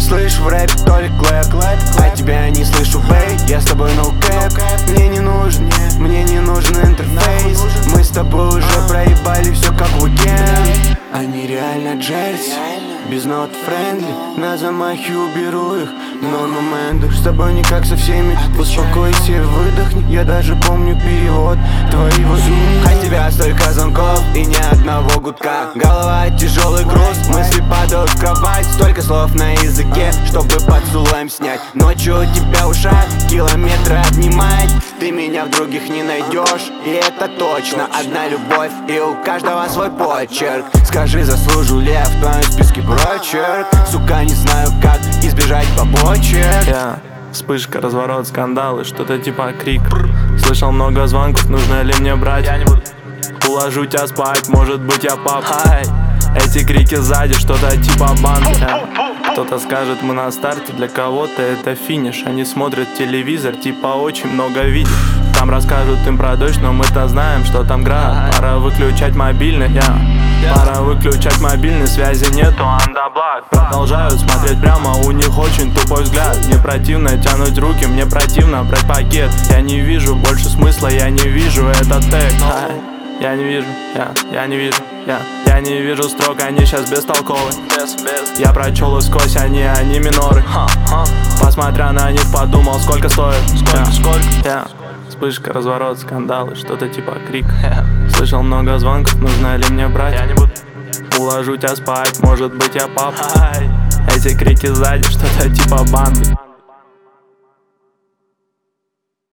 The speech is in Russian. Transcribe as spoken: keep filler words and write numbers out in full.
слышу в рэпе только клэп, а тебя не слышу, бэй. Я с тобой no cap, мне не нужен, мне не нужен интерфейс. Мы с тобой уже проебали все как уикенд. Они реально джерси, без not friendly. На замахе уберу их, но моменты с тобой не как со всеми. Успокойся и выдохни, я даже помню перевод твоего имени. От тебя столько звонков и ни одного гудка. Голова тяжелый груз, мысли падают в кровать. Столько слов на языке, чтобы поцелуем снять. Ночью у тебя ушах километры обнимать. Ты меня в других не найдешь, и это точно. Одна любовь, и у каждого свой почерк. Скажи, заслужу ли я в твоем списке прочерк? Сука, не знаю, как избежать побочек. Я вспышка, разворот, скандалы, что-то типа крик. Слышал много звонков, нужно ли мне брать? Я не буду. Уложу тебя спать, может быть я папа. Эти крики сзади, что-то типа банды. Кто-то скажет, мы на старте, для кого-то это финиш. Они смотрят телевизор, типа очень много видео. Там расскажут им про дождь, но мы-то знаем, что там град. Пора выключать мобильный, я yeah. Пора выключать мобильный, связи нету, андоблак. Продолжают смотреть прямо, у них очень тупой взгляд. Мне противно тянуть руки, мне противно брать пакет. Я не вижу больше смысла, я не вижу этот тег. Я не вижу, я, я не вижу, я Я не вижу строк, они сейчас бестолковы. без, без. Я прочел их сквозь, они, они миноры. Посмотря на них, подумал, сколько стоит. Сколько, я, сколько? Я. Вспышка, разворот, скандалы, что-то типа крик. Слышал много звонков, нужно ли мне брать? Я не буду. Уложу тебя спать, может быть я папа. Эти крики сзади, что-то типа банды.